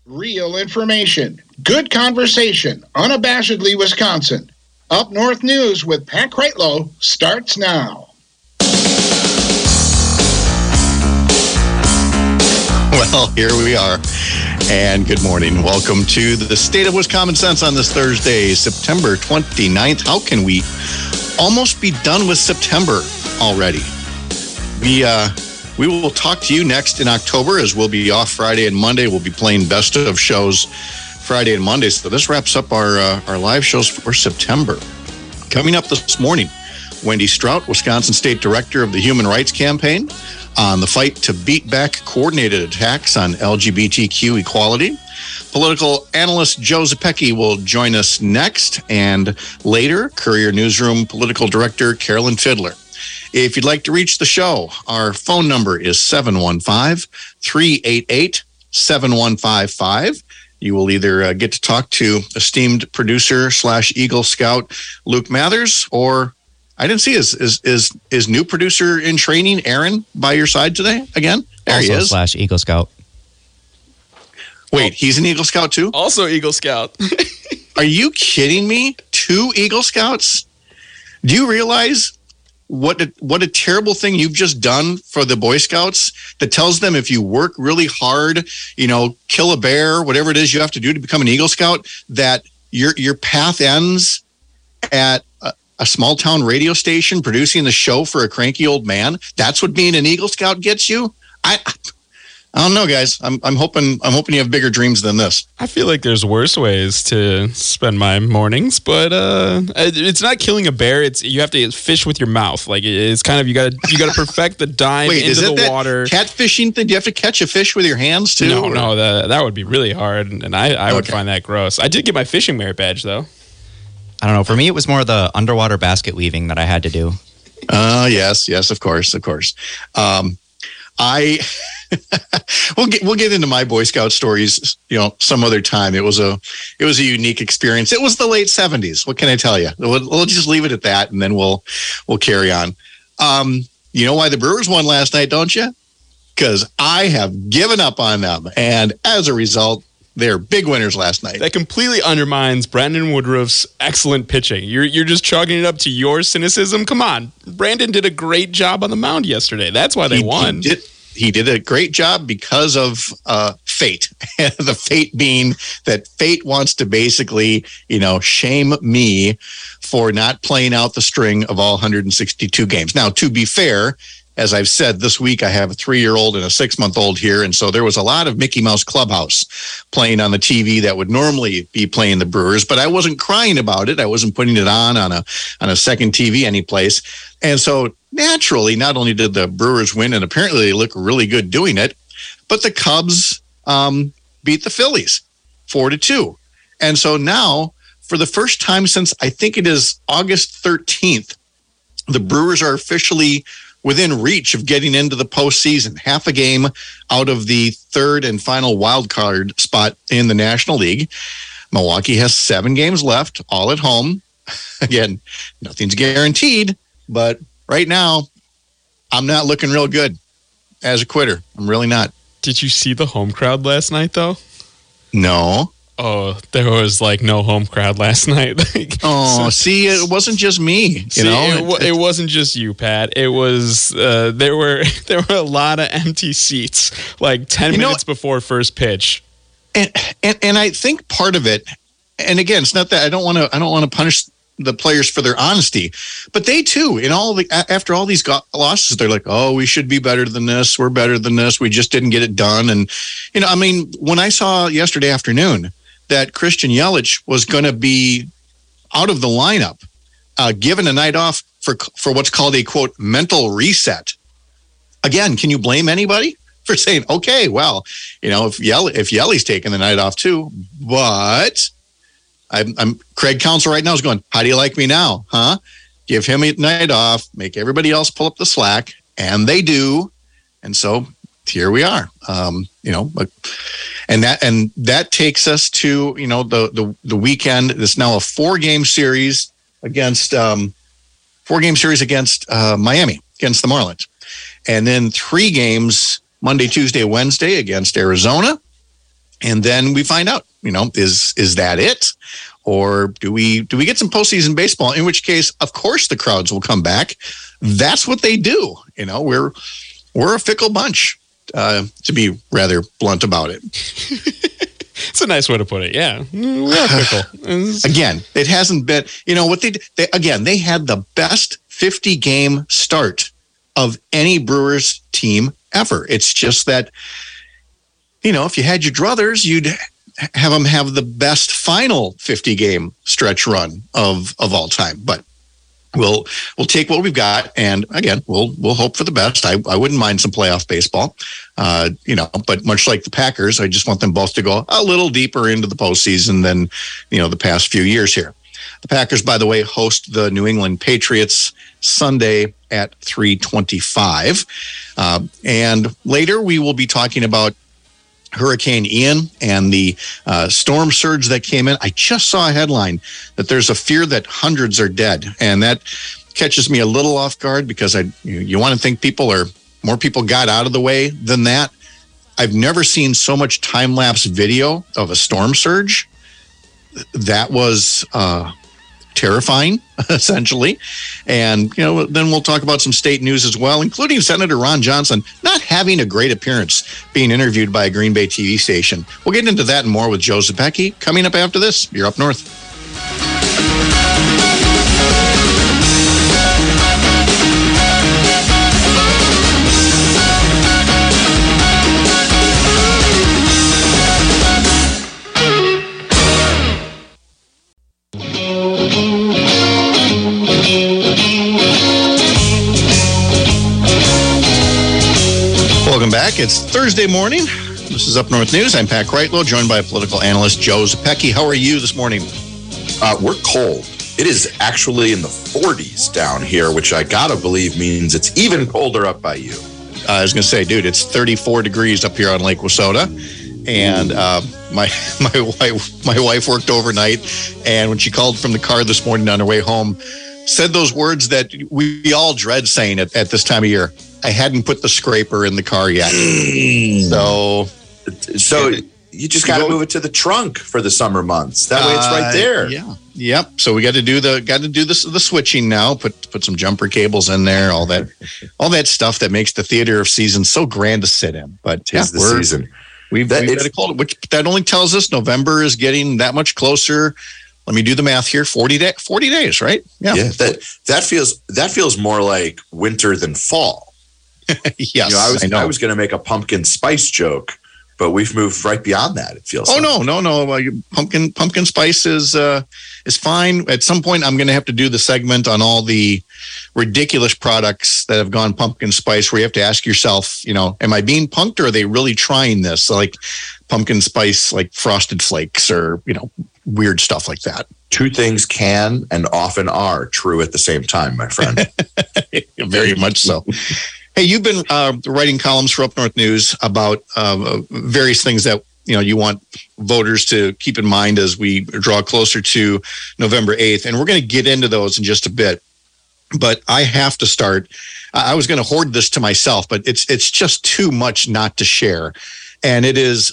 Real information, good conversation, unabashedly Wisconsin. Up North News with Pat Kreitlow starts now. Well, here we are, and good morning. Welcome to the State of Wisconsin Sense on this Thursday, September 29th. How can we almost be done with September already? We will talk to you next in October, as we'll be off Friday and Monday. We'll be playing best of shows Friday and Monday. So this wraps up our live shows for September. Coming up this morning, Wendy Strout, Wisconsin State Director of the Human Rights Campaign, on the fight to beat back coordinated attacks on LGBTQ equality. Political analyst Joe Zepecki will join us next. And later, Courier Newsroom Political Director Carolyn Fiddler. If you'd like to reach the show, our phone number is 715-388-7155. You will either get to talk to esteemed producer / Eagle Scout Luke Mathers, or I didn't see is new producer in training Aaron by your side today again? There also he is. / Eagle Scout. Wait, he's an Eagle Scout too? Also Eagle Scout. Are you kidding me? 2 Eagle Scouts? Do you realize what a terrible thing you've just done for the Boy Scouts that tells them if you work really hard, kill a bear, whatever it is you have to do to become an Eagle Scout, that your path ends at a small town radio station producing the show for a cranky old man? That's what being an Eagle Scout gets you? I don't know, guys. I'm hoping you have bigger dreams than this. I feel like there's worse ways to spend my mornings, but it's not killing a bear. It's you have to fish with your mouth. Like it's kind of you got to perfect the dive into the water. Catfishing thing? Do you have to catch a fish with your hands too? No, that would be really hard, and I would find that gross. I did get my fishing merit badge though. I don't know. For me, it was more the underwater basket weaving that I had to do. Yes, of course. We'll get into my Boy Scout stories, some other time. It was a unique experience. It was the late 70s. What can I tell you? We'll just leave it at that, and then we'll carry on. You know why the Brewers won last night, don't you? Because I have given up on them, and as a result, they're big winners last night. That completely undermines Brandon Woodruff's excellent pitching. You're just chalking it up to your cynicism. Come on, Brandon did a great job on the mound yesterday. That's why they won. He did a great job because of fate. The fate being that fate wants to basically, shame me for not playing out the string of all 162 games. Now, to be fair, as I've said, this week I have a 3-year-old and a 6-month-old here, and so there was a lot of Mickey Mouse Clubhouse playing on the TV that would normally be playing the Brewers, but I wasn't crying about it. I wasn't putting it on a second TV anyplace. And so naturally, not only did the Brewers win, and apparently they look really good doing it, but the Cubs beat the Phillies 4-2. And so now, for the first time since I think it is August 13th, the Brewers are officially within reach of getting into the postseason, half a game out of the third and final wild card spot in the National League. Milwaukee has 7 games left, all at home. Again, nothing's guaranteed, but right now, I'm not looking real good as a quitter. I'm really not. Did you see the home crowd last night, though? No. Oh, there was no home crowd last night. See, it wasn't just me. It wasn't just you, Pat. It was there were a lot of empty seats, 10 minutes before first pitch. And I think part of it, and again, it's not that I don't want to punish the players for their honesty, but they too, after all these losses, they're like, oh, we should be better than this. We're better than this. We just didn't get it done. And, when I saw yesterday afternoon that Christian Yelich was going to be out of the lineup, given a night off for what's called a, quote, mental reset. Again, can you blame anybody for saying, okay, well, if Yelly's taking the night off too, but I'm Craig Counsell right now is going, how do you like me now? Huh? Give him a night off, make everybody else pull up the slack, and they do. And so here we are. And that takes us to, the weekend. It's now a 4-game series against Miami, against the Marlins. And then 3 games Monday, Tuesday, Wednesday against Arizona, And then we find out, is that it? Or do we get some postseason baseball? In which case, of course, the crowds will come back. That's what they do. We're a fickle bunch, to be rather blunt about it. It's a nice way to put it. Yeah, we're fickle. Again, it hasn't been. What they had the best 50-game start of any Brewers team ever. It's just that, if you had your druthers, you'd have them have the best final 50-game stretch run of all time. But we'll take what we've got, and again, we'll hope for the best. I wouldn't mind some playoff baseball, but much like the Packers, I just want them both to go a little deeper into the postseason than the past few years here. The Packers, by the way, host the New England Patriots Sunday at 3:25, and later we will be talking about Hurricane Ian and the storm surge that came in. I just saw a headline that there's a fear that hundreds are dead, and that catches me a little off guard because you want to think more people got out of the way than that. I've never seen so much time-lapse video of a storm surge. That was terrifying, essentially. And, then we'll talk about some state news as well, including Senator Ron Johnson not having a great appearance being interviewed by a Green Bay TV station. We'll get into that and more with Joe Zepecki coming up after this. You're Up North. Welcome back. It's Thursday morning. This is Up North News. I'm Pat Kreitlow, joined by political analyst Joe Zepecki. How are you this morning? We're cold. It is actually in the 40s down here, which I gotta believe means it's even colder up by you. I was going to say, dude, it's 34 degrees up here on Lake Wissota. And my wife worked overnight, and when she called from the car this morning on her way home, said those words that we all dread saying at this time of year. I hadn't put the scraper in the car yet. So you just got to move it to the trunk for the summer months. That way it's right there. Yeah. Yep. So we got to do the switching now. Put some jumper cables in there. All that stuff that makes the theater of seasons so grand to sit in. But tis the season. We've got a cold, which that only tells us November is getting that much closer. Let me do the math here. 40 days, right? Yeah. That feels more like winter than fall. Yes, I was going to make a pumpkin spice joke, but we've moved right beyond that. It feels. Oh like. No! Pumpkin spice is fine. At some point, I'm going to have to do the segment on all the ridiculous products that have gone pumpkin spice, where you have to ask yourself, am I being punked, or are they really trying this? So like pumpkin spice, like Frosted Flakes, or weird stuff like that. Two things can and often are true at the same time, my friend. Very much so. Hey, you've been writing columns for Up North News about various things that you want voters to keep in mind as we draw closer to November 8th, and we're going to get into those in just a bit. But I have to start. I was going to hoard this to myself, but it's just too much not to share, and it is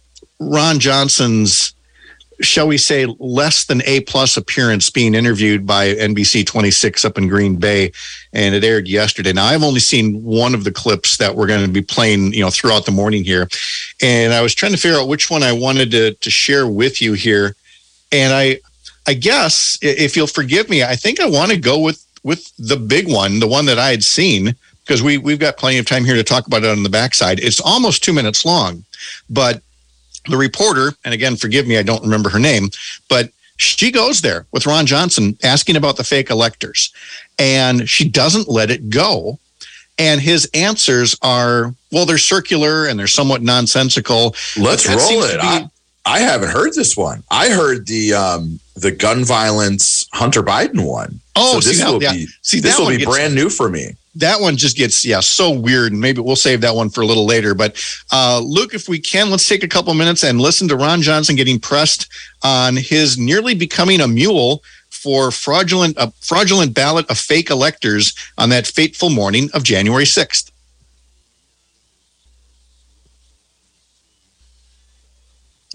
Ron Johnson's, shall we say, less than A+ appearance being interviewed by NBC 26 up in Green Bay, and it aired yesterday. Now, I've only seen one of the clips that we're going to be playing, throughout the morning here, and I was trying to figure out which one I wanted to share with you here. And I guess, if you'll forgive me, I think I want to go with the big one, the one that I had seen, because we've got plenty of time here to talk about it on the backside. It's almost 2 minutes long, but the reporter, and again, forgive me, I don't remember her name, but she goes there with Ron Johnson asking about the fake electors, and she doesn't let it go. And his answers are, well, they're circular and they're somewhat nonsensical. Let's roll it. I haven't heard this one. I heard the gun violence Hunter Biden one. Oh, so this will be brand new for me. That one just gets, so weird. Maybe we'll save that one for a little later. But Luke, if we can, let's take a couple minutes and listen to Ron Johnson getting pressed on his nearly becoming a mule for fraudulent ballot of fake electors on that fateful morning of January 6th.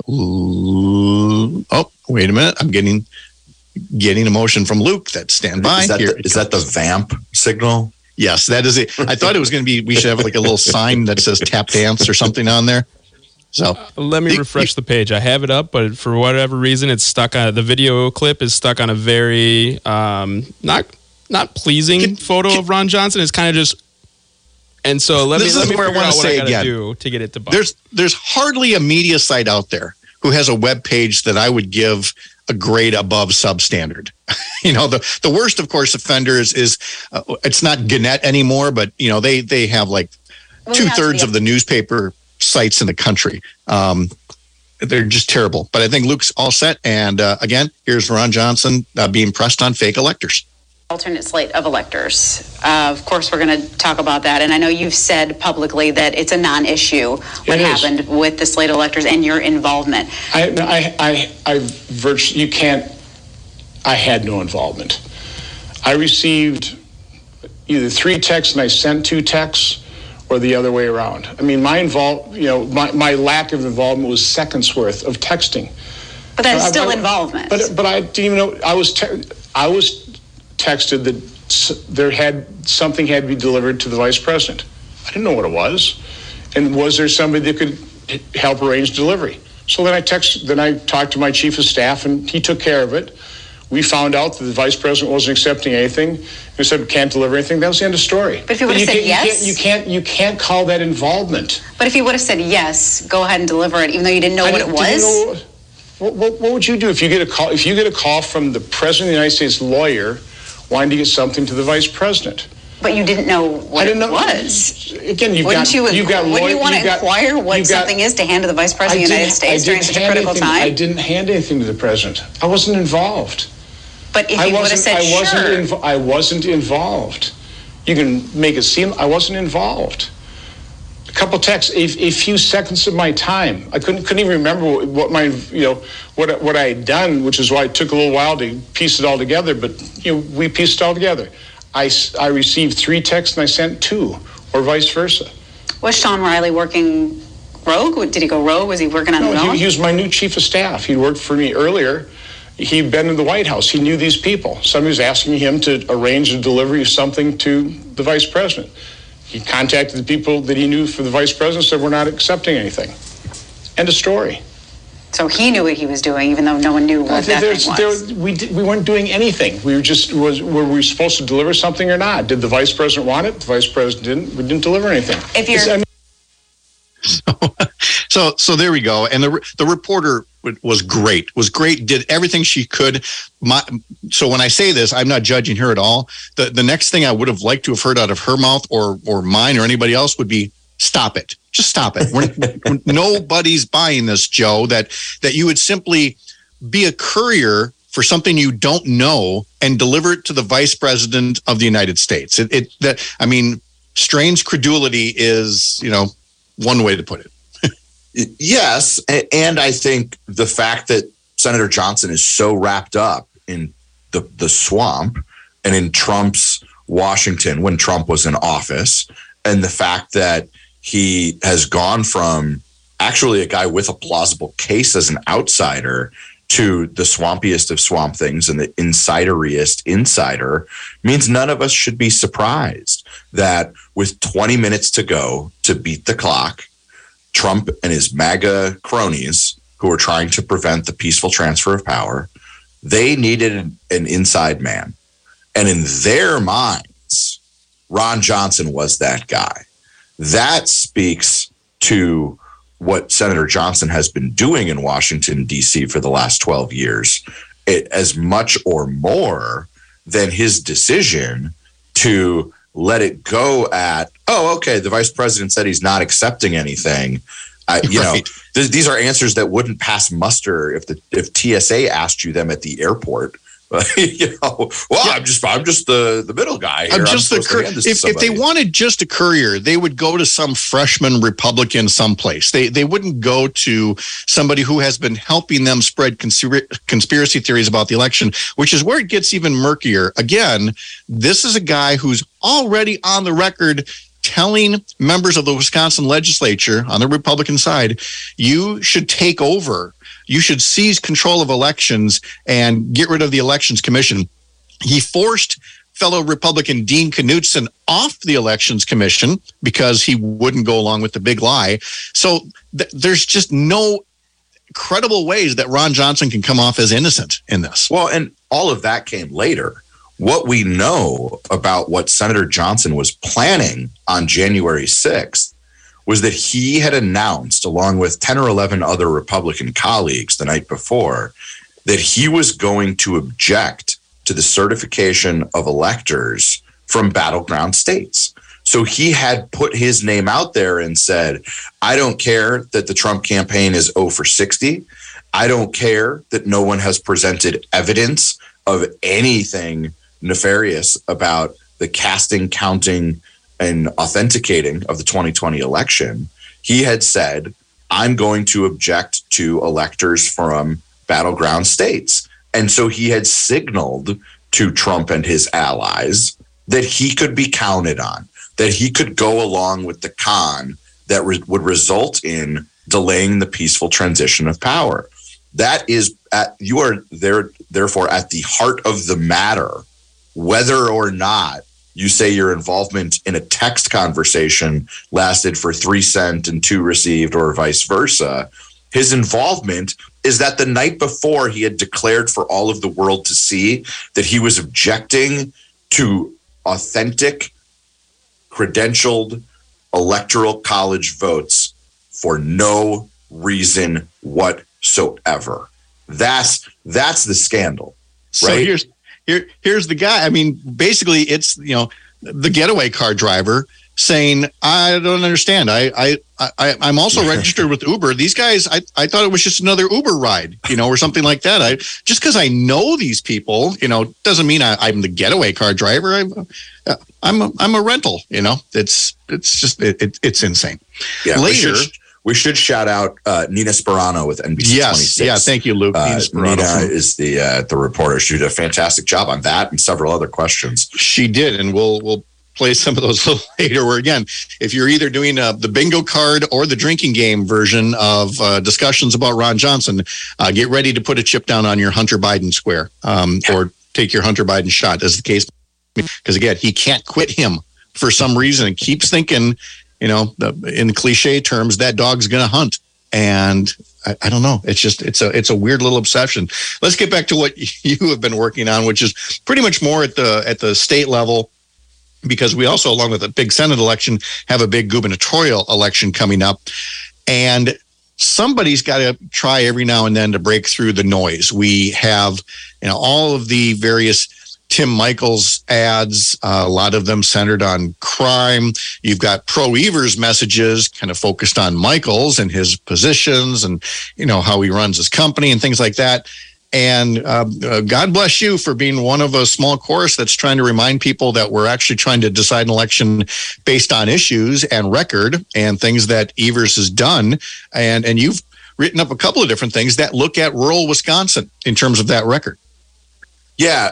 Oh, wait a minute. I'm getting a motion from Luke. That stand by. Is that the vamp signal? Yes, that is it. I thought it was going to be, we should have like a little sign that says tap dance or something on there. So let me refresh the page. I have it up, but for whatever reason, it's stuck on, the video clip is stuck on a very not pleasing photo of Ron Johnson. It's kind of just, and so let me figure out what I gotta do to get it to bump. There's hardly a media site out there who has a web page that I would give a grade above substandard. The worst, of course, offenders is it's not Gannett anymore, but they have like 2/3 of the newspaper sites in the country. They're just terrible. But I think Luke's all set. And again, here's Ron Johnson being pressed on fake electors. Alternate slate of electors. Of course, we're going to talk about that. And I know you've said publicly that it's a non-issue what happened with the slate of electors and your involvement. I had no involvement. I received either 3 texts and I sent 2 texts, or the other way around. I mean, my lack of involvement was seconds worth of texting. But that's still involvement. But I didn't even know. I was texted that something had to be delivered to the vice president. I didn't know what it was, and was there somebody that could help arrange delivery? So then I talked to my chief of staff, and he took care of it. We found out that the vice president wasn't accepting anything. He said, we can't deliver anything. That was the end of the story. But if he would have said yes? You can't call that involvement. But if he would have said yes, go ahead and deliver it, even though you didn't know what it was? What would you do if you get a call? If you get a call from the president of the United States lawyer wanting to get something to the vice president? But you didn't know what it was. Again, wouldn't you want to inquire what something is to hand to the vice president of the United States during such a critical time? I didn't hand anything to the president. I wasn't involved. But if you would have said sure. I wasn't involved. You can make it seem I wasn't involved. A couple texts, a few seconds of my time. I couldn't even remember what I had done, which is why it took a little while to piece it all together. But we pieced it all together. I received 3 texts and I sent 2, or vice versa. Was Sean Riley working rogue? Did he go rogue? Was he working on his own? He was my new chief of staff. He worked for me earlier. He'd been in the White House. He knew these people. Somebody was asking him to arrange a delivery of something to the vice president. He contacted the people that he knew for the vice president, said, we're not accepting anything. End of story. So he knew what he was doing, even though no one knew what that thing was. We weren't doing anything. We were just, were we supposed to deliver something or not? Did the vice president want it? The vice president didn't. We didn't deliver anything. So there we go. And the reporter was great, did everything she could. So when I say this, I'm not judging her at all. The next thing I would have liked to have heard out of her mouth or mine or anybody else would be, stop it. Just stop it. Nobody's buying this, Joe, that you would simply be a courier for something you don't know and deliver it to the vice president of the United States. Strange credulity is, one way to put it. Yes, and I think the fact that Senator Johnson is so wrapped up in the swamp and in Trump's Washington when Trump was in office, and the fact that he has gone from actually a guy with a plausible case as an outsider to the swampiest of swamp things and the insideriest insider means none of us should be surprised that with 20 minutes to go to beat the clock, Trump and his MAGA cronies who were trying to prevent the peaceful transfer of power, they needed an inside man. And in their minds, Ron Johnson was that guy. That speaks to what Senator Johnson has been doing in Washington, D.C. for the last 12 years, as much or more than his decision to let it go at, the vice president said he's not accepting anything. These are answers that wouldn't pass muster if TSA asked you them at the airport. I'm just the middle guy here. I'm just the courier. If they wanted just a courier, they would go to some freshman Republican someplace. They wouldn't go to somebody who has been helping them spread conspiracy theories about the election, which is where it gets even murkier. Again, this is a guy who's already on the record telling members of the Wisconsin legislature on the Republican side, you should take over. You should seize control of elections and get rid of the Elections Commission. He forced fellow Republican Dean Knutson off the Elections Commission because he wouldn't go along with the big lie. So there's just no credible ways that Ron Johnson can come off as innocent in this. Well, and all of that came later. What we know about what Senator Johnson was planning on January 6th was that he had announced, along with 10 or 11 other Republican colleagues the night before, that he was going to object to the certification of electors from battleground states. So he had put his name out there and said, I don't care that the Trump campaign is 0 for 60. I don't care that no one has presented evidence of anything nefarious about the casting, counting, and authenticating of the 2020 election. He had said, I'm going to object to electors from battleground states. And so he had signaled to Trump and his allies that he could be counted on, that he could go along with the con that would result in delaying the peaceful transition of power. That is, you are therefore at the heart of the matter, whether or not you say your involvement in a text conversation lasted for 3 sent and 2 received, or vice versa. His involvement is that the night before he had declared for all of the world to see that he was objecting to authentic, credentialed electoral college votes for no reason whatsoever. That's the scandal, right? So here's the guy. I mean, basically, it's the getaway car driver saying, I don't understand. I'm also registered with Uber. These guys, I thought it was just another Uber ride, or something like that. Just because I know these people, doesn't mean I'm the getaway car driver. I'm a rental. It's just it's insane. Yeah, later. We should shout out Nina Sperano with NBC 26. Yeah, thank you, Luke. Nina is the reporter. She did a fantastic job on that and several other questions. She did, and we'll play some of those a little later. Where again, if you're either doing the bingo card or the drinking game version of discussions about Ron Johnson, get ready to put a chip down on your Hunter Biden square, or take your Hunter Biden shot, as the case. Because again, he can't quit him for some reason, and keeps thinking, in cliche terms, that dog's going to hunt. And I don't know. It's just it's a weird little obsession. Let's get back to what you have been working on, which is pretty much more at the state level, because we also, along with the big Senate election, have a big gubernatorial election coming up. And somebody's got to try every now and then to break through the noise. We have all of the various Tim Michels ads, a lot of them centered on crime. You've got pro-Evers messages kind of focused on Michels and his positions and, how he runs his company and things like that. And God bless you for being one of a small chorus that's trying to remind people that we're actually trying to decide an election based on issues and record and things that Evers has done. And you've written up a couple of different things that look at rural Wisconsin in terms of that record. Yeah,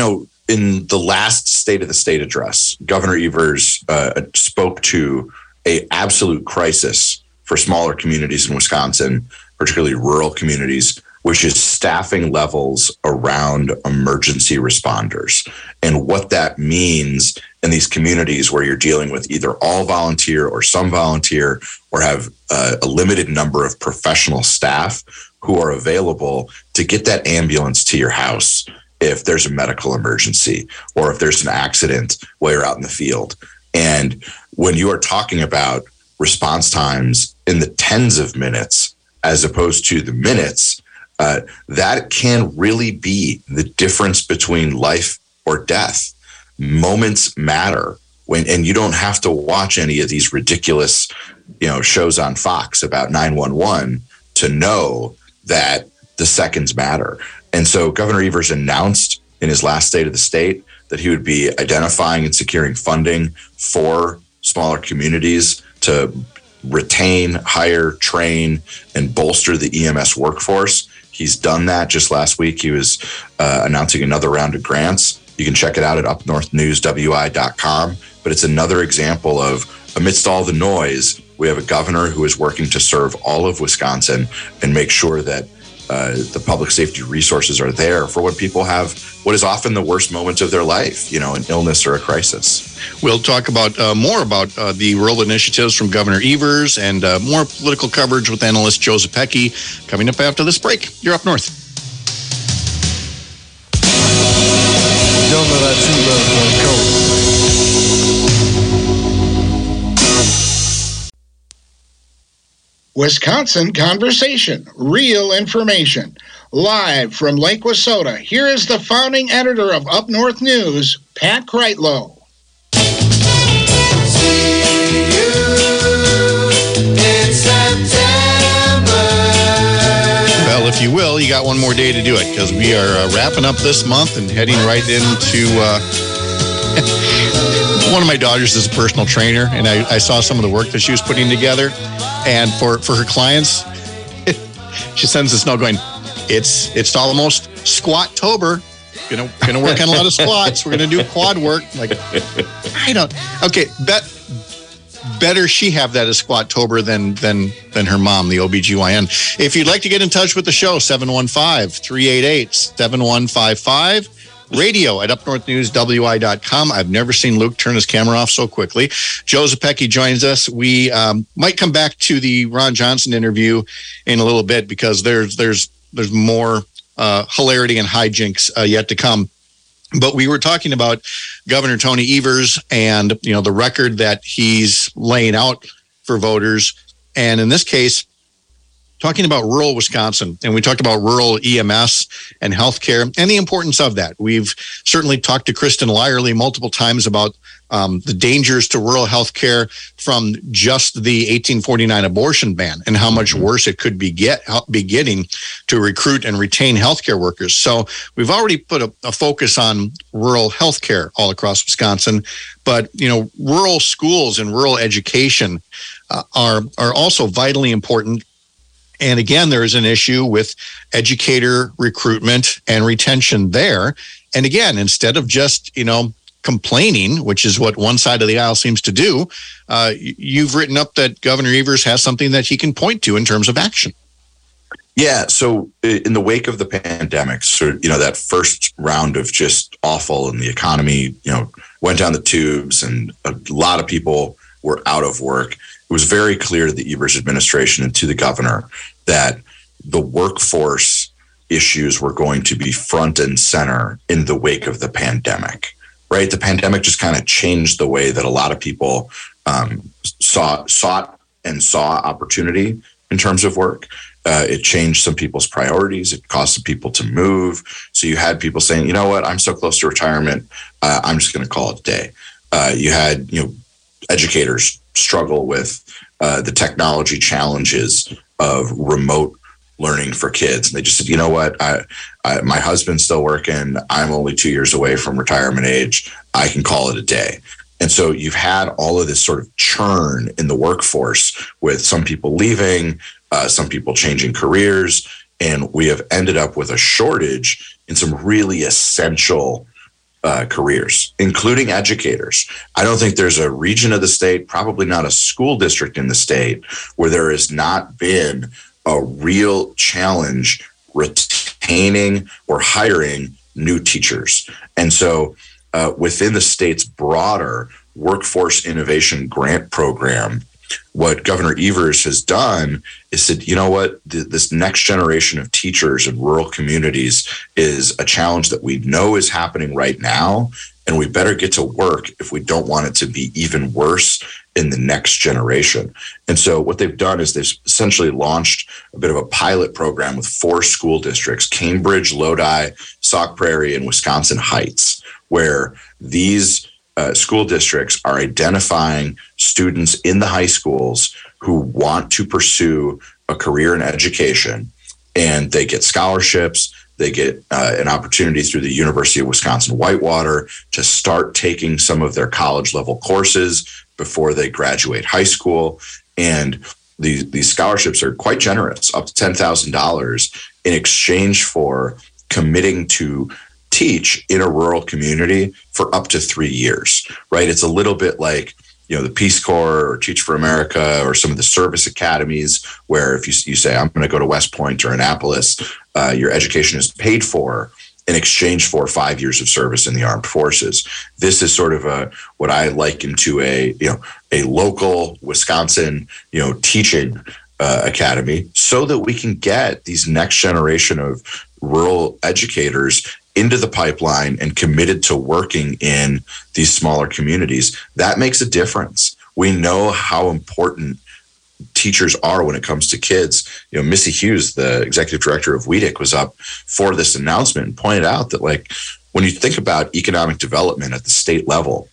in the last State of the State address, Governor Evers spoke to an absolute crisis for smaller communities in Wisconsin, particularly rural communities, which is staffing levels around emergency responders. And what that means in these communities where you're dealing with either all volunteer or some volunteer, or have a limited number of professional staff who are available to get that ambulance to your house if there's a medical emergency or if there's an accident while you're out in the field. And when you are talking about response times in the tens of minutes as opposed to the minutes, that can really be the difference between life or death. Moments matter and you don't have to watch any of these ridiculous, shows on Fox about 911 to know that the seconds matter. And so Governor Evers announced in his last State of the State that he would be identifying and securing funding for smaller communities to retain, hire, train, and bolster the EMS workforce. He's done that. Just last week, he was announcing another round of grants. You can check it out at upnorthnewswi.com. But it's another example of amidst all the noise, we have a governor who is working to serve all of Wisconsin and make sure that the public safety resources are there for when people have what is often the worst moments of their life, an illness or a crisis. We'll talk about more about the rural initiatives from Governor Evers and more political coverage with analyst Joe Zepecki coming up after this break. You're Up North. Don't know that you love Wisconsin Conversation, real information. Live from Lake Wissota, here is the founding editor of Up North News, Pat Kreitlow. Well, if you will, you got one more day to do it because we are wrapping up this month and heading right into one of my daughters is a personal trainer, and I saw some of the work that she was putting together. And for her clients, she sends us note going, it's almost Squat-tober. Gonna work on a lot of squats. We're gonna do quad work. Like, okay, better she have that as Squat-tober than her mom, the OBGYN. If you'd like to get in touch with the show, 715-388-7155. Radio at upnorthnewswi.com. I've never seen Luke turn his camera off so quickly. Joe Zepecki joins us. We might come back to the Ron Johnson interview in a little bit because there's more hilarity and hijinks yet to come. But we were talking about Governor Tony Evers and the record that he's laying out for voters, and in this case, talking about rural Wisconsin, and we talked about rural EMS and healthcare and the importance of that. We've certainly talked to Kristen Lyerly multiple times about the dangers to rural healthcare from just the 1849 abortion ban and how much worse it could be getting to recruit and retain healthcare workers. So we've already put a focus on rural healthcare all across Wisconsin, but rural schools and rural education are also vitally important. And again, there is an issue with educator recruitment and retention there. And again, instead of just, complaining, which is what one side of the aisle seems to do, you've written up that Governor Evers has something that he can point to in terms of action. Yeah. So in the wake of the pandemic, that first round of just awful and the economy, went down the tubes and a lot of people were out of work. It was very clear to the Evers administration and to the governor that the workforce issues were going to be front and center in the wake of the pandemic, right? The pandemic just kind of changed the way that a lot of people sought and saw opportunity in terms of work. It changed some people's priorities. It caused some people to move. So you had people saying, you know what, I'm so close to retirement, I'm just going to call it a day. You had, educators struggle with the technology challenges of remote learning for kids. And they just said, you know what, my husband's still working. I'm only 2 years away from retirement age. I can call it a day. And so you've had all of this sort of churn in the workforce with some people leaving, some people changing careers. And we have ended up with a shortage in some really essential careers, including educators. I don't think there's a region of the state, probably not a school district in the state, where there has not been a real challenge retaining or hiring new teachers. And so within the state's broader workforce innovation grant program, what Governor Evers has done is said, you know what, this next generation of teachers in rural communities is a challenge that we know is happening right now, and we better get to work if we don't want it to be even worse in the next generation. And so what they've done is they've essentially launched a bit of a pilot program with 4 school districts, Cambridge, Lodi, Sauk Prairie, and Wisconsin Heights, where these school districts are identifying students in the high schools who want to pursue a career in education, and they get scholarships. They get an opportunity through the University of Wisconsin-Whitewater to start taking some of their college level courses before they graduate high school. And these scholarships are quite generous, up to $10,000 in exchange for committing to teach in a rural community for up to 3 years, right? It's a little bit like the Peace Corps or Teach for America or some of the service academies, where if you say, I'm going to go to West Point or Annapolis, your education is paid for in exchange for 5 years of service in the armed forces. This is sort of what I liken to a local Wisconsin, teaching academy, so that we can get these next generation of rural educators into the pipeline and committed to working in these smaller communities. That makes a difference. We know how important teachers are when it comes to kids. Missy Hughes, the executive director of WEDC, was up for this announcement and pointed out that, when you think about economic development at the state level,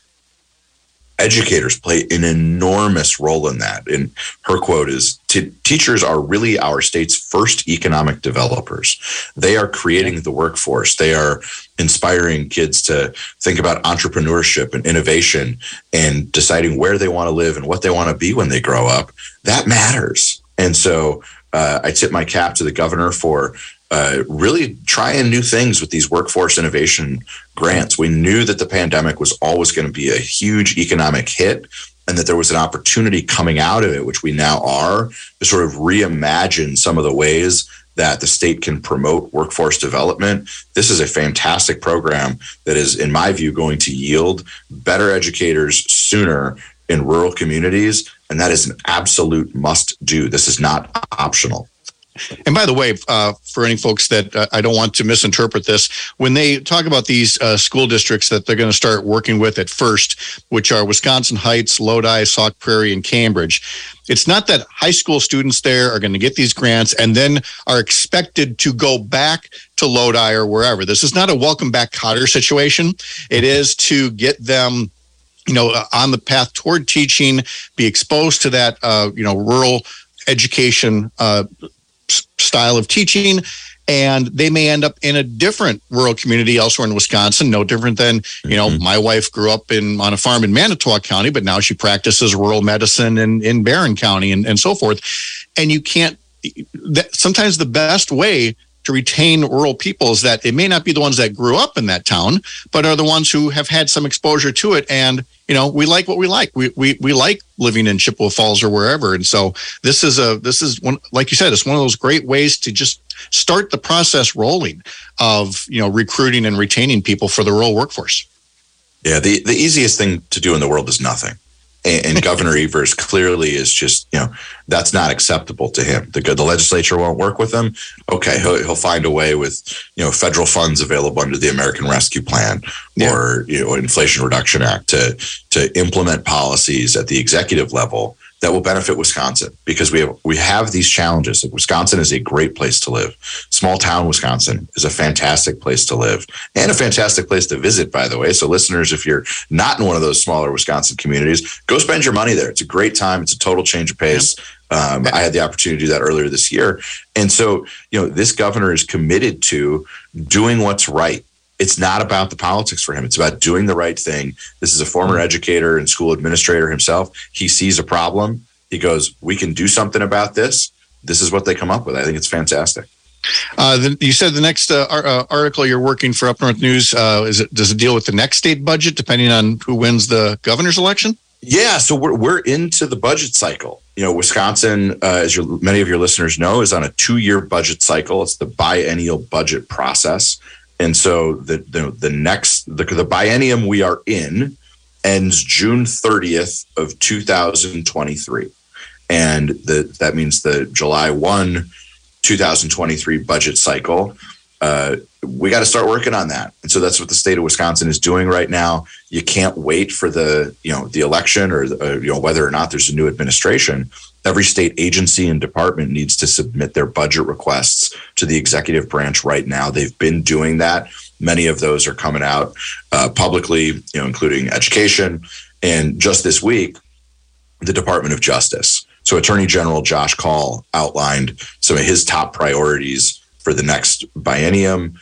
educators play an enormous role in that. And her quote is, teachers are really our state's first economic developers. They are creating the workforce. They are inspiring kids to think about entrepreneurship and innovation and deciding where they want to live and what they want to be when they grow up. That matters. And so I tip my cap to the governor for really trying new things with these workforce innovation grants. We knew that the pandemic was always going to be a huge economic hit, and that there was an opportunity coming out of it, which we now are, to sort of reimagine some of the ways that the state can promote workforce development. This is a fantastic program that is, in my view, going to yield better educators sooner in rural communities, and that is an absolute must do. This is not optional. And by the way, for any folks that I don't want to misinterpret this, when they talk about these school districts that they're going to start working with at first, which are Wisconsin Heights, Lodi, Sauk Prairie, and Cambridge, it's not that high school students there are going to get these grants and then are expected to go back to Lodi or wherever. This is not a welcome back Cotter situation. It is to get them on the path toward teaching, be exposed to that, rural education style of teaching, and they may end up in a different rural community elsewhere in Wisconsin, no different than, my wife grew up on a farm in Manitowoc County, but now she practices rural medicine in Barron County and so forth. And you can't, sometimes the best way to retain rural people is that it may not be the ones that grew up in that town, but are the ones who have had some exposure to it. And, we like what we like. We like living in Chippewa Falls or wherever. And so this is one, like you said, it's one of those great ways to just start the process rolling of, recruiting and retaining people for the rural workforce. Yeah. The easiest thing to do in the world is nothing. And Governor Evers clearly is just, that's not acceptable to him. The legislature won't work with him. Okay, he'll find a way with, federal funds available under the American Rescue Plan or, Inflation Reduction Act to implement policies at the executive level that will benefit Wisconsin, because we have these challenges. Wisconsin is a great place to live. Small town Wisconsin is a fantastic place to live and a fantastic place to visit, by the way. So listeners, if you're not in one of those smaller Wisconsin communities, go spend your money there. It's a great time. It's a total change of pace. I had the opportunity to do that earlier this year. And so, this governor is committed to doing what's right. It's not about the politics for him. It's about doing the right thing. This is a former educator and school administrator himself. He sees a problem. He goes, we can do something about this. This is what they come up with. I think it's fantastic. You said the next article you're working for Up North News, does it deal with the next state budget, depending on who wins the governor's election? Yeah, so we're into the budget cycle. Wisconsin, as many of your listeners know, is on a 2-year budget cycle. It's the biennial budget process. And so the biennium we are in ends June 30th of 2023. And that means the July 1, 2023 budget cycle. We got to start working on that. And so that's what the state of Wisconsin is doing right now. You can't wait for the election or whether or not there's a new administration. Every state agency and department needs to submit their budget requests to the executive branch right now. They've been doing that. Many of those are coming out publicly, including education. And just this week, the Department of Justice. So Attorney General Josh Kaul outlined some of his top priorities for the next biennium.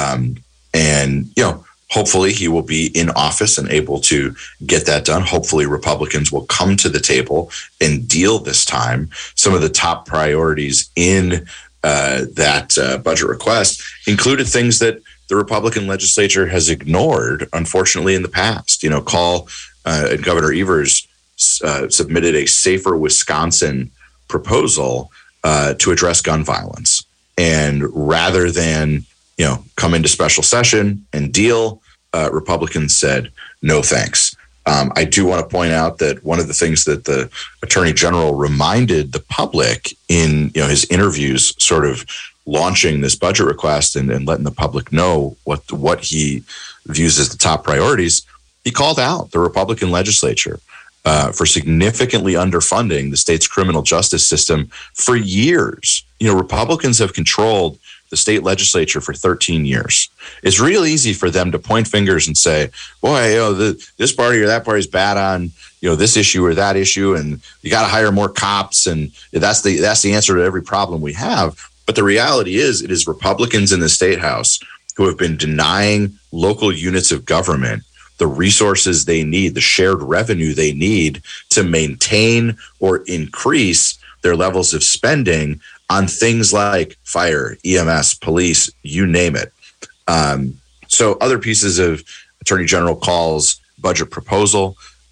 Hopefully he will be in office and able to get that done. Hopefully Republicans will come to the table and deal this time. Some of the top priorities in that budget request included things that the Republican legislature has ignored, unfortunately, in the past. Kaul and Governor Evers submitted a Safer Wisconsin proposal to address gun violence. And rather than, come into special session and deal, Republicans said, no thanks. I do want to point out that one of the things that the Attorney General reminded the public in his interviews, sort of launching this budget request and letting the public know what he views as the top priorities, he called out the Republican legislature for significantly underfunding the state's criminal justice system for years. Republicans have controlled the state legislature for 13 years. It's real easy for them to point fingers and say, boy, this party or that party is bad on, this issue or that issue, and you got to hire more cops, and that's the answer to every problem we have. But the reality is, it is Republicans in the state house who have been denying local units of government the resources they need, the shared revenue they need to maintain or increase their levels of spending on things like fire, EMS, police, you name it. So other pieces of Attorney General Call's budget proposal,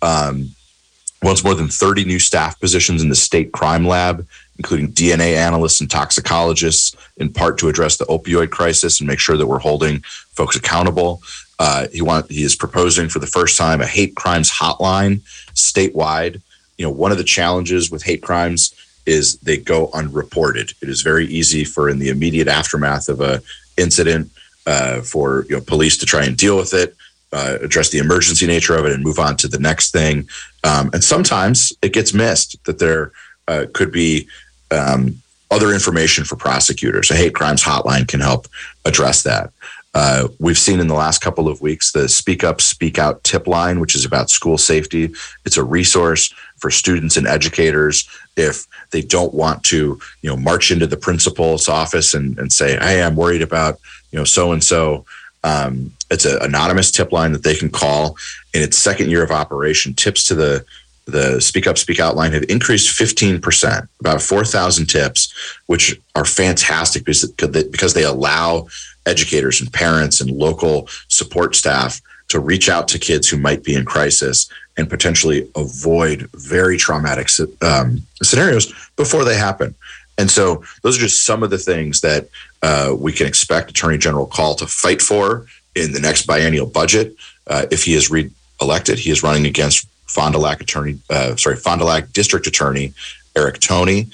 wants more than 30 new staff positions in the state crime lab, including DNA analysts and toxicologists, in part to address the opioid crisis and make sure that we're holding folks accountable. He is proposing for the first time a hate crimes hotline statewide. One of the challenges with hate crimes is they go unreported. It is very easy for, in the immediate aftermath of a incident, for police to try and deal with it, address the emergency nature of it, and move on to the next thing. And sometimes it gets missed that there could be other information for prosecutors. A hate crimes hotline can help address that. We've seen in the last couple of weeks the Speak Up, Speak Out tip line, which is about school safety. It's a resource for students and educators if they don't want to, march into the principal's office and say, hey, I'm worried about, so-and-so. It's an anonymous tip line that they can call. In its second year of operation, tips to the Speak Up, Speak Out line have increased 15%, about 4,000 tips, which are fantastic because they allow educators and parents and local support staff to reach out to kids who might be in crisis and potentially avoid very traumatic scenarios before they happen. And so those are just some of the things that we can expect Attorney General Call to fight for in the next biennial budget. If he is re-elected, he is running against Fond du Lac District Attorney Eric Toney.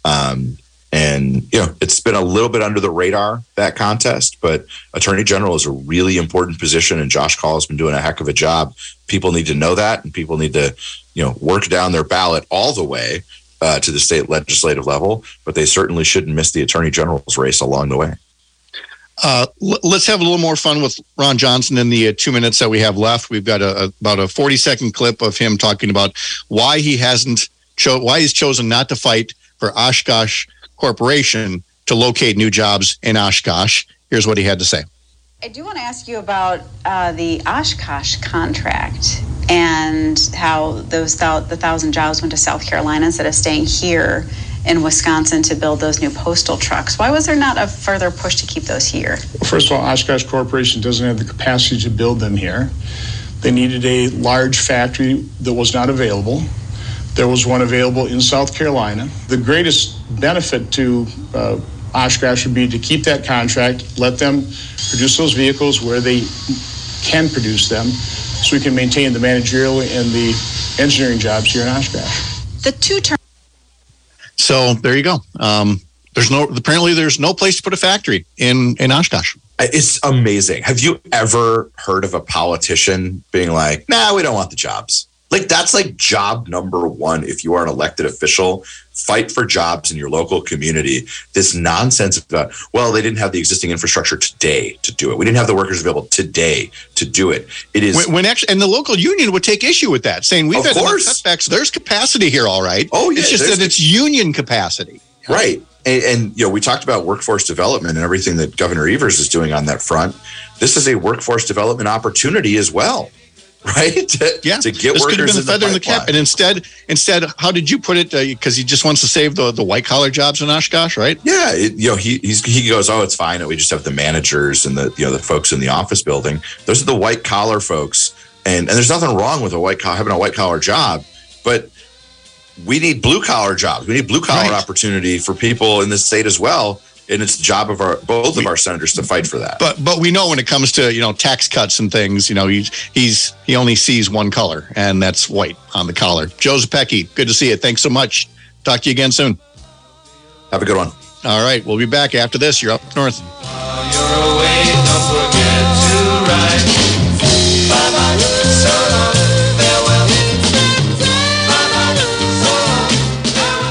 And, it's been a little bit under the radar, that contest, but Attorney General is a really important position, and Josh Kaul has been doing a heck of a job. People need to know that, and people need to, work down their ballot all the way to the state legislative level, but they certainly shouldn't miss the Attorney General's race along the way. Let's have a little more fun with Ron Johnson in the 2 minutes that we have left. We've got about a 40-second clip of him talking about why he's chosen not to fight for Oshkosh Corporation to locate new jobs in Oshkosh. Here's what he had to say. I do want to ask you about the Oshkosh contract and how the 1,000 jobs went to South Carolina instead of staying here in Wisconsin to build those new postal trucks. Why was there not a further push to keep those here? Well, first of all, Oshkosh Corporation doesn't have the capacity to build them here. They needed a large factory that was not available. There was one available in South Carolina. The greatest benefit to Oshkosh would be to keep that contract, let them produce those vehicles where they can produce them, so we can maintain the managerial and the engineering jobs here in Oshkosh. So there you go. There's no place to put a factory in Oshkosh. It's amazing. Have you ever heard of a politician being like, nah, we don't want the jobs? Like, that's like job number one. If you are an elected official, fight for jobs in your local community. This nonsense about, well, they didn't have the existing infrastructure today to do it. We didn't have the workers available today to do it. It is when actually, and the local union would take issue with that, saying we've had enough setbacks. There's capacity here, all right. Oh, yeah, it's just that it's union capacity, right? And we talked about workforce development and everything that Governor Evers is doing on that front. This is a workforce development opportunity as well. Right? To get this workers could have been a feather in the cap. And instead, how did you put it? Because he just wants to save the white collar jobs in Oshkosh, right? Yeah. He goes, oh, it's fine that we just have the managers and the folks in the office building. Those are the white collar folks. And there's nothing wrong with having a white collar job. But we need blue collar jobs. We need blue collar opportunity for people in this state as well. And it's the job of both of our senators to fight for that. But we know when it comes to tax cuts and things, he only sees one color, and that's white on the collar. Joe Zepecki, good to see you. Thanks so much. Talk to you again soon. Have a good one. All right, we'll be back after this. You're up north. While you're away, don't forget to write. Bye-bye, so long, farewell. Bye-bye, so long, farewell.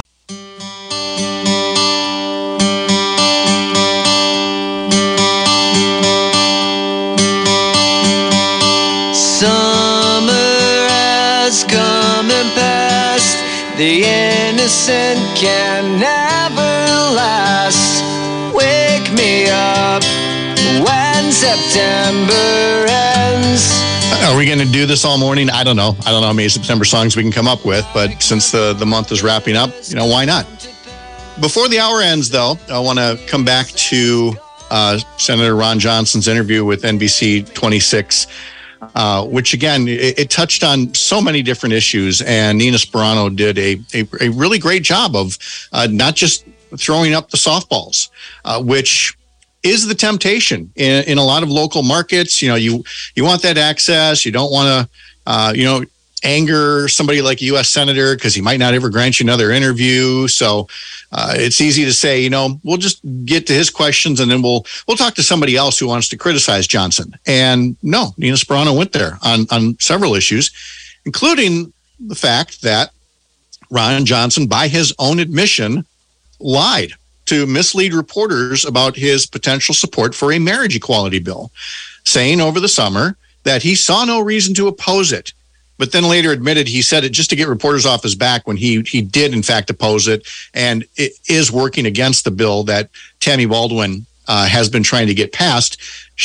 Summer has come and passed. The innocent can never last. Wake me up when September ends. Are we going to do this all morning? I don't know. I don't know how many September songs we can come up with, but since the month is wrapping up, why not? Before the hour ends, though, I want to come back to Senator Ron Johnson's interview with NBC 26, which, again, it touched on so many different issues, and Nina Sperano did a really great job of not just throwing up the softballs, which is the temptation in a lot of local markets. You want that access. You don't want to, anger somebody like a U.S. Senator because he might not ever grant you another interview. So it's easy to say, we'll just get to his questions and then we'll talk to somebody else who wants to criticize Johnson. And no, Nina Sperano went there on several issues, including the fact that Ron Johnson, by his own admission, lied to mislead reporters about his potential support for a marriage equality bill, saying over the summer that he saw no reason to oppose it, but then later admitted he said it just to get reporters off his back when he did, in fact, oppose it, and it is working against the bill that Tammy Baldwin has been trying to get passed.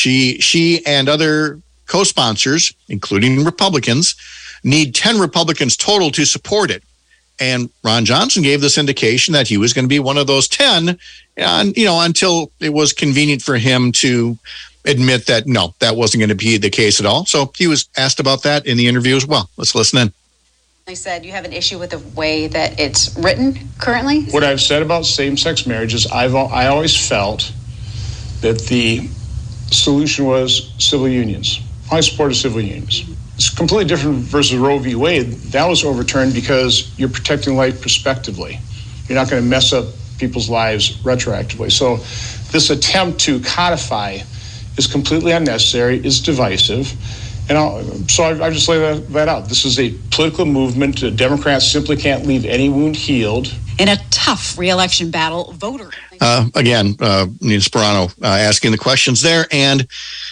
She and other co-sponsors, including Republicans, need 10 Republicans total to support it. And Ron Johnson gave this indication that he was going to be one of those 10, and, until it was convenient for him to admit that, no, that wasn't going to be the case at all. So he was asked about that in the interview as well. Let's listen in. I said you have an issue with the way that it's written currently? What I've said about same-sex marriages, I always felt that the solution was civil unions. I supported civil unions. It's completely different versus Roe v. Wade. That was overturned because you're protecting life prospectively. You're not going to mess up people's lives retroactively. So this attempt to codify is completely unnecessary, is divisive. And I've just laid that out. This is a political movement. Democrats simply can't leave any wound healed. In a tough re-election battle, voter. Again, Nina Sperano asking the questions there, and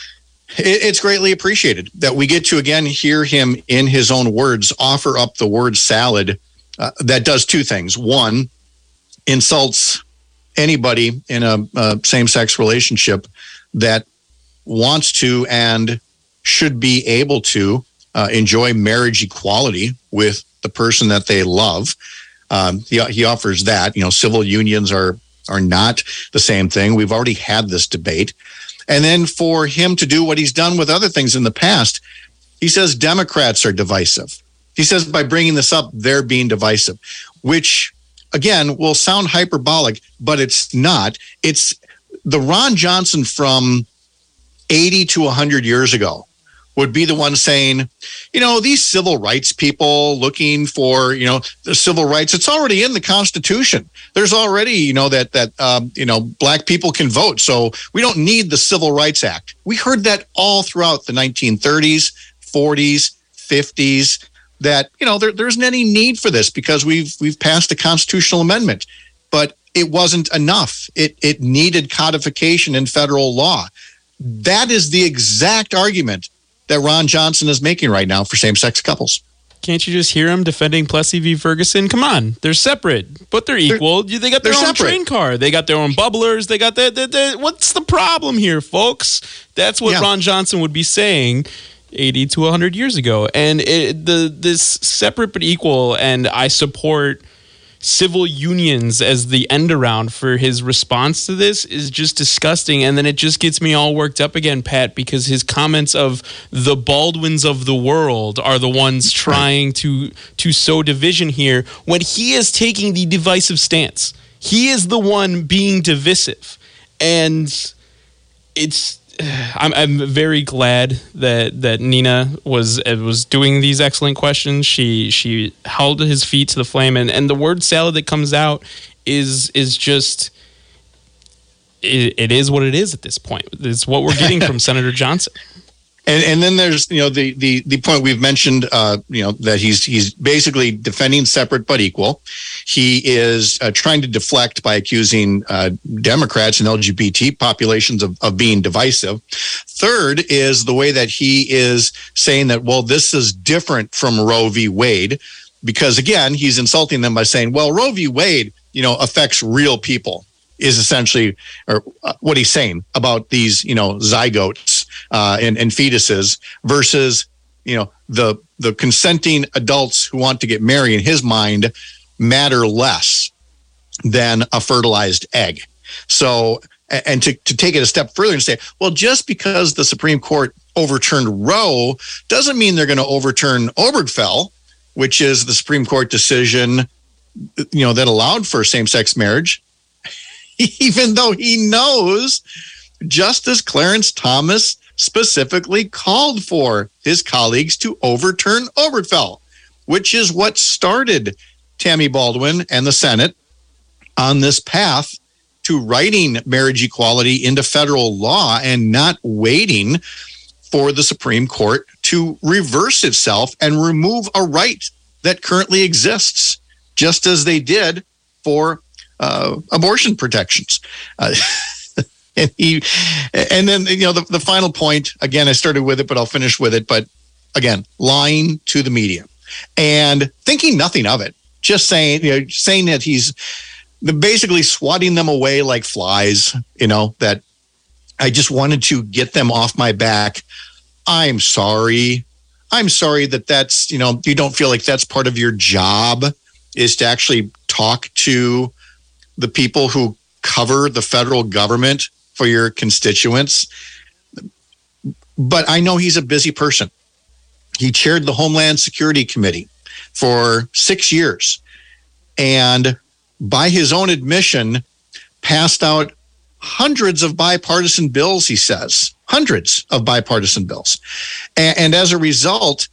it's greatly appreciated that we get to, again, hear him in his own words offer up the word salad that does two things. One, insults anybody in a same-sex relationship that wants to and should be able to enjoy marriage equality with the person that they love. He offers that. Civil unions are not the same thing. We've already had this debate. And then for him to do what he's done with other things in the past, he says Democrats are divisive. He says by bringing this up, they're being divisive, which, again, will sound hyperbolic, but it's not. It's the Ron Johnson from 80 to 100 years ago would be the one saying, these civil rights people looking for, the civil rights, it's already in the Constitution. There's already, that black people can vote. So we don't need the Civil Rights Act. We heard that all throughout the 1930s, 40s, 50s, that, there isn't any need for this because we've passed a constitutional amendment, but it wasn't enough. It needed codification in federal law. That is the exact argument that Ron Johnson is making right now for same-sex couples. Can't you just hear him defending Plessy v. Ferguson? Come on, they're separate, but they're equal. They got their own train car. They got their own bubblers. They got what's the problem here, folks? That's what Ron Johnson would be saying 80 to 100 years ago. And this separate but equal, and I support civil unions as the end around for his response to this is just disgusting. And then it just gets me all worked up again, Pat, because his comments of the Baldwins of the world are the ones trying to sow division here when he is taking the divisive stance. He is the one being divisive. And I'm very glad that Nina was doing these excellent questions. She held his feet to the flame, and the word salad that comes out is just it is what it is at this point. It's what we're getting from Senator Johnson. And then there's the point we've mentioned that he's basically defending separate but equal. He is trying to deflect by accusing Democrats and LGBT populations of being divisive. Third is the way that he is saying that, well, this is different from Roe v. Wade, because again, he's insulting them by saying, well, Roe v. Wade, affects real people, is essentially what he's saying about these, zygotes and fetuses versus, the consenting adults who want to get married, in his mind, matter less than a fertilized egg. So, and to take it a step further and say, well, just because the Supreme Court overturned Roe doesn't mean they're going to overturn Obergefell, which is the Supreme Court decision, that allowed for same-sex marriage, even though he knows Justice Clarence Thomas specifically called for his colleagues to overturn Obergefell, which is what started Tammy Baldwin and the Senate on this path to writing marriage equality into federal law and not waiting for the Supreme Court to reverse itself and remove a right that currently exists, just as they did for abortion protections. And then the final point, again, I started with it, but I'll finish with it. But again, lying to the media and thinking nothing of it, just saying that he's basically swatting them away like flies, that I just wanted to get them off my back. I'm sorry that that's, you don't feel like that's part of your job, is to actually talk to the people who cover the federal government for your constituents. But I know he's a busy person. He chaired the Homeland Security Committee for 6 years, and by his own admission, passed out hundreds of bipartisan bills, he says. Hundreds of bipartisan bills. And as a result,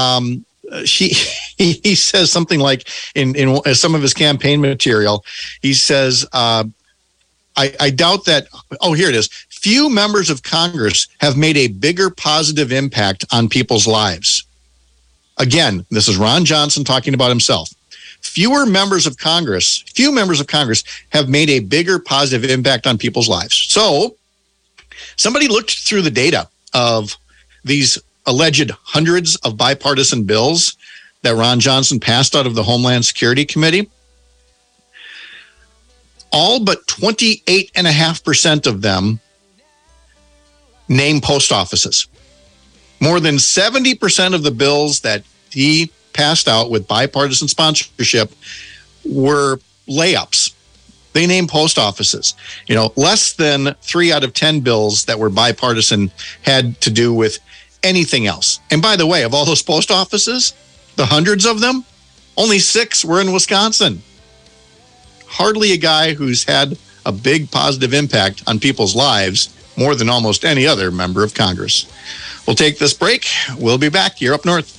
he says something like in some of his campaign material, he says, I doubt that, here it is. Few members of Congress have made a bigger positive impact on people's lives. Again, this is Ron Johnson talking about himself. Few members of Congress have made a bigger positive impact on people's lives. So somebody looked through the data of these alleged hundreds of bipartisan bills that Ron Johnson passed out of the Homeland Security Committee. All but 28.5% of them name post offices. More than 70% of the bills that he passed out with bipartisan sponsorship were layups. They named post offices. Less than 3 out of 10 bills that were bipartisan had to do with anything else. And by the way, of all those post offices, the hundreds of them, only 6 were in Wisconsin. Hardly a guy who's had a big positive impact on people's lives more than almost any other member of Congress. We'll take this break. We'll be back here up north.